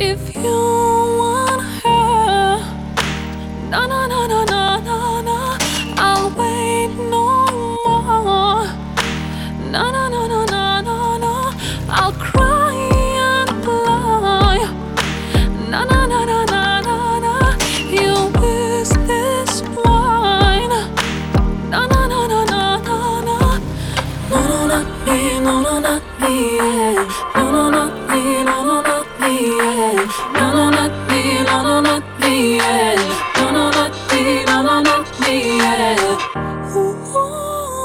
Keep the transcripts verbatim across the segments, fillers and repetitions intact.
If you want her, na na na na na na na, I'll wait no more. Na na na na na na na, I'll cry and fly. Na na na na na na na, you is this wine. Na na na na na na na, no no not me, no no not me, yeah. No no not me, no no not me, yeah. No no not me, no no not me, yeah. No no not me, no no not me, yeah. Ooh, ooh, ooh.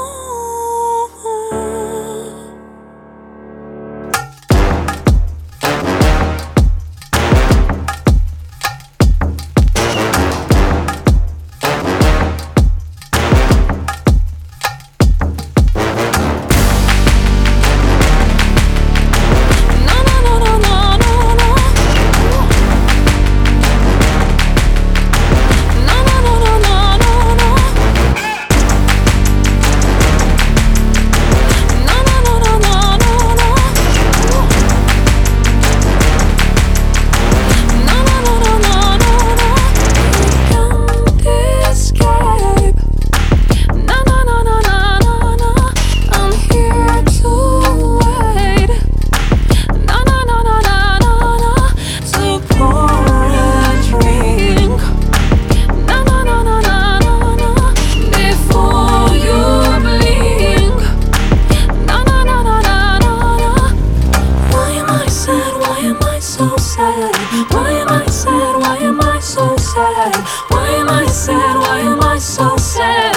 Why am I sad? Why am I so sad? Why am I sad? Why am I so sad?